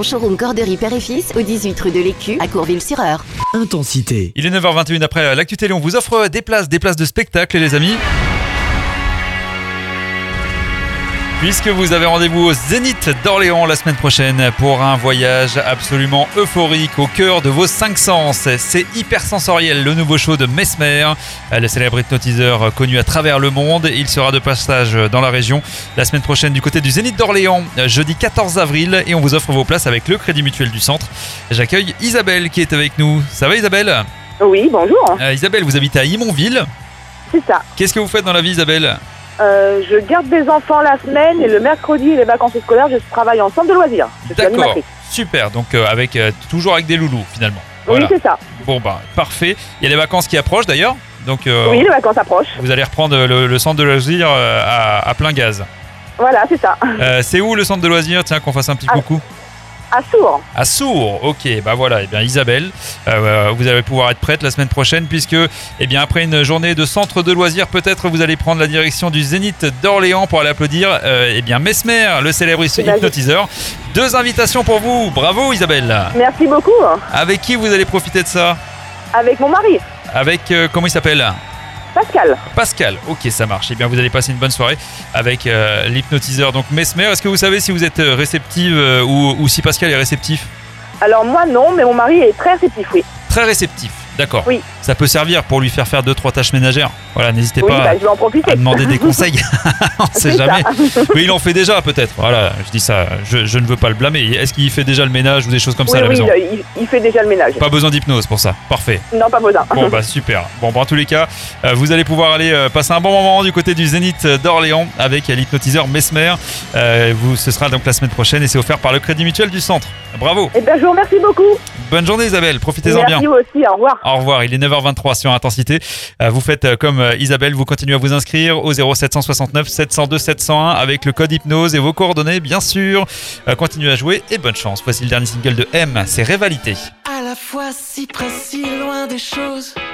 Showroom Corderie Père et Fils au 18 rue de l'Écu à Courville-sur-Eure. Intensité. Il est 9h21 après l'actu télé, on vous offre des places de spectacle les amis. Puisque vous avez rendez-vous au Zénith d'Orléans la semaine prochaine pour un voyage absolument euphorique au cœur de vos 5 sens. C'est Hypersensoriel, le nouveau show de Mesmer, le célèbre hypnotiseur connu à travers le monde. Il sera de passage dans la région la semaine prochaine du côté du Zénith d'Orléans, jeudi 14 avril, et on vous offre vos places avec le Crédit Mutuel du Centre. J'accueille Isabelle qui est avec nous. Ça va Isabelle ? Oui, bonjour. Isabelle, vous habitez à Imonville. C'est ça. Qu'est-ce que vous faites dans la vie Isabelle ? Je garde des enfants la semaine et le mercredi, les vacances scolaires, je travaille en centre de loisirs. Je suis D'accord, animatrice. Super, donc toujours avec des loulous finalement. Oui, Voilà. c'est ça. Bon parfait. Il y a les vacances qui approchent d'ailleurs, donc Oui, les vacances approchent. vous allez reprendre le centre de loisirs à plein gaz. Voilà, c'est ça. C'est où le centre de loisirs ? Tiens, qu'on fasse un petit coucou. À Sourds. À Sourds, ok, bah voilà, et bien Isabelle, vous allez pouvoir être prête la semaine prochaine puisque, après une journée de centre de loisirs, peut-être vous allez prendre la direction du Zénith d'Orléans pour aller applaudir, Mesmer, le célèbre hypnotiseur. 2 invitations pour vous, bravo Isabelle. Merci beaucoup. Avec qui vous allez profiter de ça ? Avec mon mari, Avec, comment il s'appelle ? Pascal. Ok, ça marche. Vous allez passer une bonne soirée avec l'hypnotiseur donc Mesmer. Est-ce que vous savez si vous êtes réceptive ou si Pascal est réceptif ? Alors moi non, mais mon mari est très réceptif, oui. Très réceptif, d'accord. Oui. Ça peut servir pour lui faire 2-3 tâches ménagères. Voilà, n'hésitez Oui, pas je vais en profiter. à demander des conseils. On sait C'est jamais. ça. Mais il en fait déjà peut-être. Voilà, je dis ça, je ne veux pas le blâmer. Est-ce qu'il fait déjà le ménage ou des choses comme ça à la maison ? Il fait déjà le ménage. Pas besoin d'hypnose pour ça. Parfait. Non, pas besoin. Bon super. Bon en tous les cas, vous allez pouvoir aller passer un bon moment du côté du Zénith d'Orléans avec l'hypnotiseur Mesmer. Ce sera donc la semaine prochaine et c'est offert par le Crédit Mutuel du Centre. Bravo. Eh bien, je vous remercie beaucoup. Bonne journée Isabelle, profitez-en bien. Merci vous aussi, au revoir. Au revoir, il est 9h23 sur Intensité. Vous faites comme Isabelle, vous continuez à vous inscrire au 0769 702 701 avec le code hypnose et vos coordonnées bien sûr. Continuez à jouer et bonne chance. Voici le dernier single de M, c'est Rivalité. À la fois si près, si loin des choses.